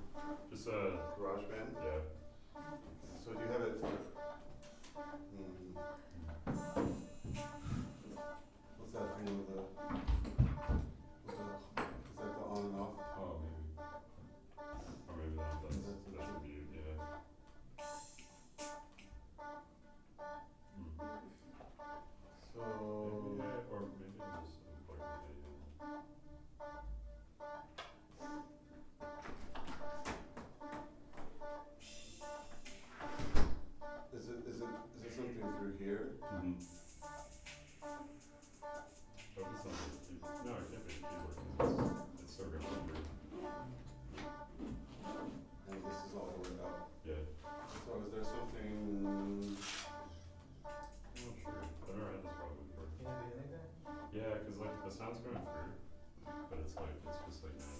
Just GarageBand? yeah. So do you have it? What's that thing with the? Is that the on and off? Oh, maybe. Or maybe that should be it, yeah. So maybe, or maybe I'm just unplugging it again. is it something through here? Oh, it's not the keyboard. No, it can't be the keyboard because it's so good under. And this is all the way up. Yeah. So is there something? I'm not sure. I've never had this problem before. Can you do anything? Yeah, because like the sound's going through, but it's just like no.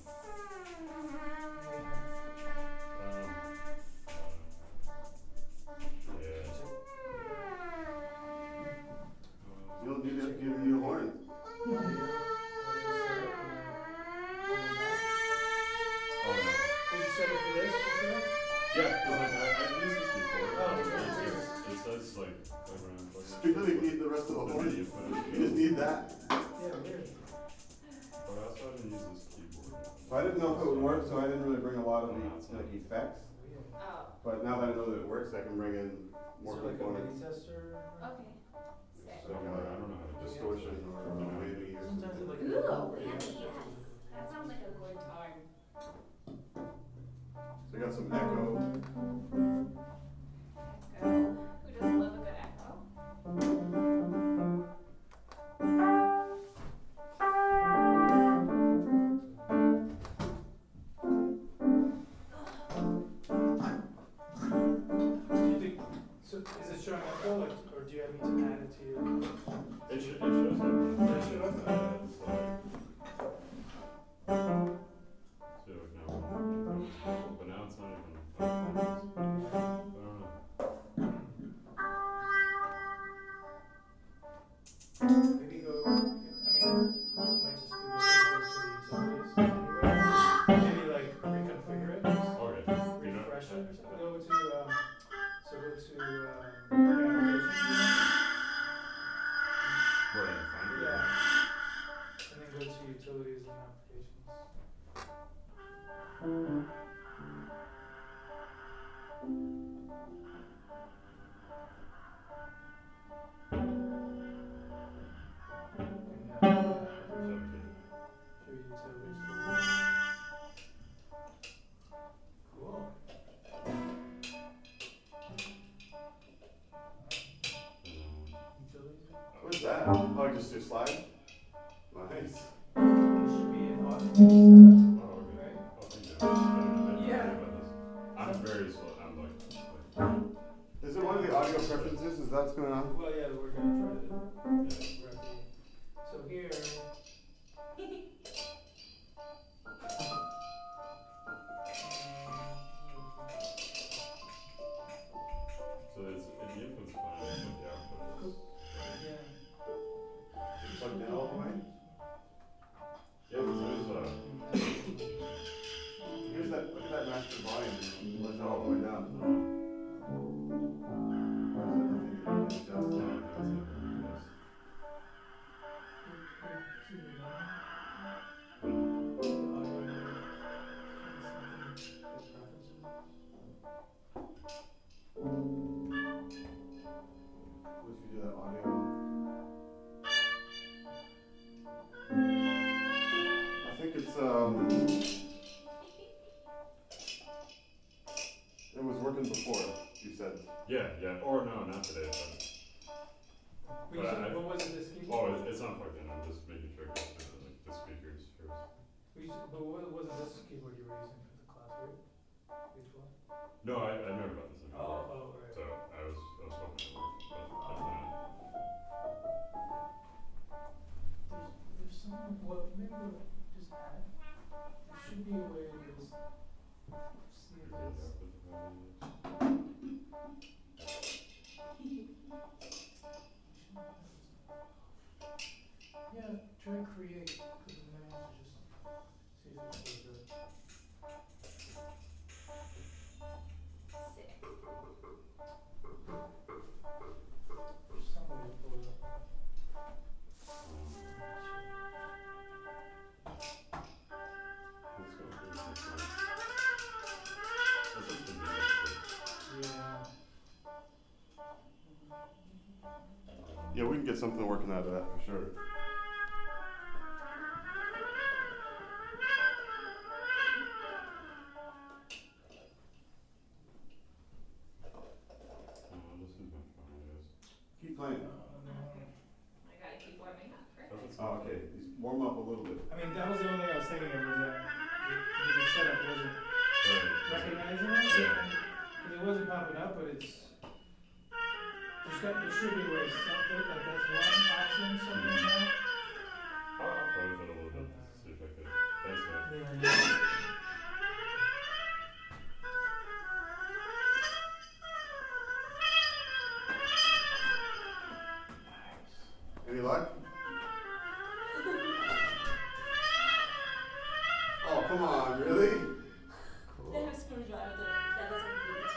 Yeah. You don't need a horn. Oh no. Did you set it for this for sure? Yeah, because like I've used this before. Oh, it says like around. You really need the rest of the horn. You just need that. Yeah, weird. But I also haven't used this keyboard. So I didn't know if it would work, so I didn't really bring a lot of the like effects. Oh. But now that I know that it works, I can bring in more Is it like a components. mini tester? Okay. Sick. So I don't know how to distortion or maybe Sometimes it like Ooh, yes. That sounds like a good time. So you got some echo. Echo. Who doesn't love a good echo? Do you think, so is it showing echo, like, or do you have me to add it to your? It shows up. Does it show up? It's like. So like now, but now it's not even. I don't know. Maybe go, I mean, it might just be better to go to the utilities anyway. Maybe like reconfigure it, just Okay. refresh it or something. Go to, so go to, applications. Where I find it. Yeah. And then go to utilities and applications. And your utilities folder. Cool. Utilities. Where's that? Oh, just your slide? Nice. It should be in audio Oh, okay. right? Oh, thank you. I didn't Yeah. know about this. I'm very slow. I'm like. Is it one of the audio preferences? Is that what's going on? Well, yeah, we're gonna try to. Yeah. So here. So it's the input's fine, but the output is. Yeah. Is it plugged in all the way? Yeah, because Here's that. Look at that master volume. Let's all the way down. Or is that nothing you can adjust? Once you do that audio. I think it's it was working before, you said. yeah. Or no, not today. Wait, But so what was it this keyboard? Oh, it's not plugged in. I'm just making sure it goes to like the speakers first. But what wasn't this keyboard you were using for the class, right? Which one? No, I never got this in. Right. So I was hoping it worked, but if not. There's some, well, maybe we'll just add. There should be a way to just see if it's. Yeah, try create, because then I have to just see if it shows up. Yeah, we can get something working out of that for sure. Listen to my phone, I guess. Keep playing. I gotta keep warming up. Perfect. Oh, okay. Just warm up a little bit. I mean, that was the only thing I was thinking of was that the setup wasn't recognizing it. Yeah. Because it wasn't popping up, but it's. There should be a way to stop it, like that's one option somewhere now. I'll play with it a little bit, see if I could. Thanks, man. Any luck? Oh, come on, really? They have a screwdriver that doesn't fit.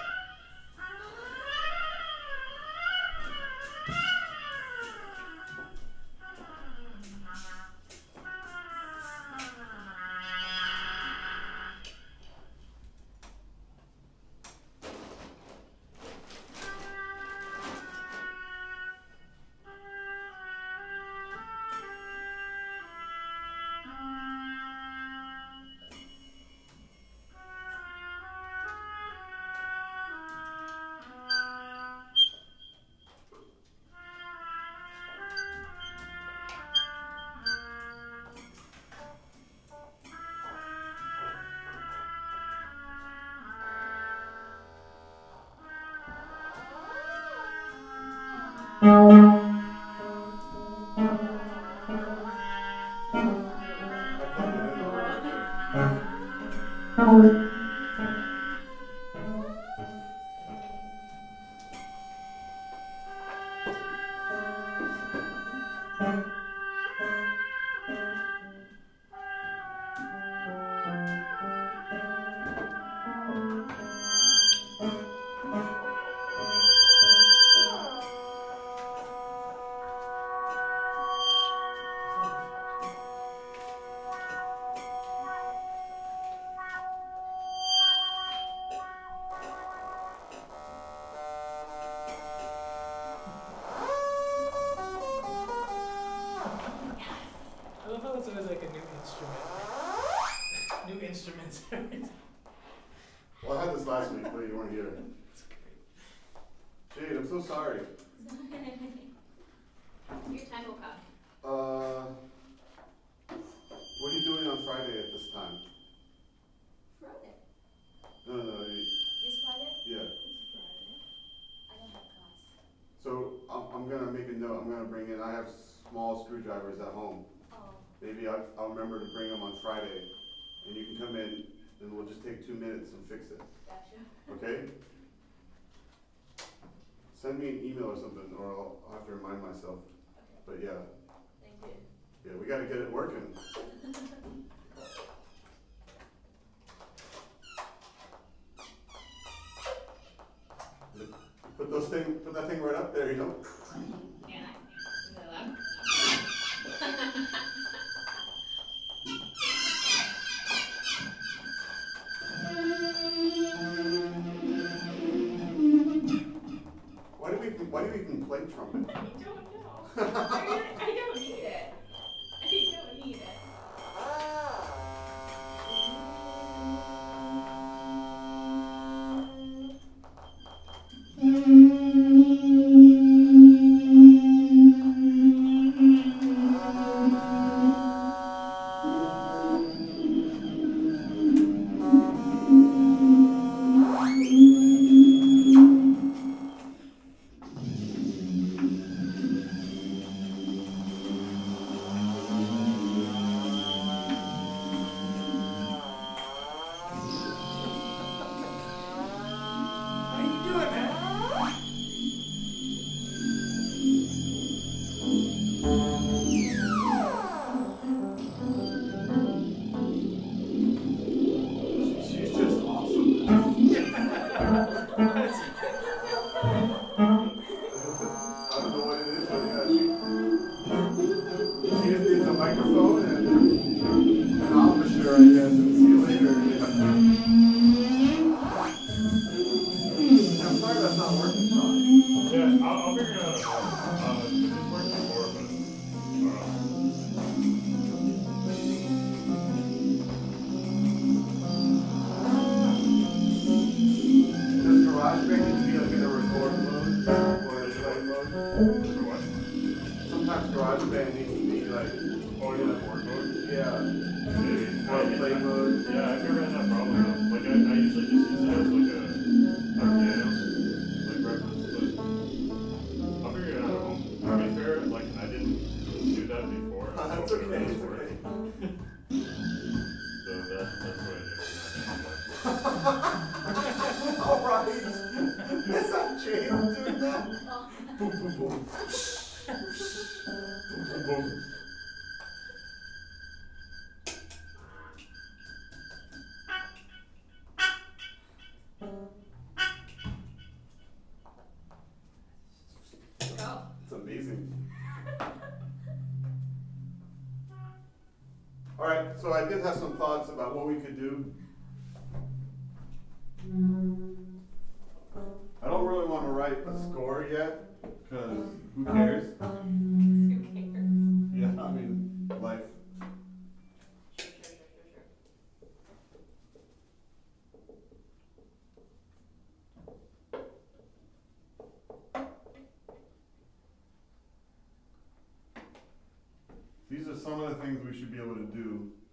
I love how that's always like a new instrument. New instruments every time. Well, I had this last week, but you weren't here. It's great. Jade, I'm so sorry. Your time will come. What are you doing on Friday at this time? Friday. No, This Friday? yeah. This Friday. I don't have class. So I'm gonna make a note. I'm gonna bring in. I have small screwdrivers at home. Oh. Maybe I'll remember to bring them on Friday, and you can come in, and we'll just take 2 minutes and fix it. Gotcha. Okay? Send me an email or something, or I'll have to remind myself. Okay. But yeah, Thank you. yeah, we gotta get it working. Put that thing right up there, you know? Yeah. Is that loud? Why do we even play trumpet? I don't know. I don't need it. I don't need it. right. Is that James doing that? Oh. Boom, boom, boom. Boom, boom, boom. Go. It's amazing. All right, so I did have some thoughts about what we could do. I don't really want to write a score yet, because who cares? Who cares? Yeah, I mean, life. Sure. These are some of the things we should be able to do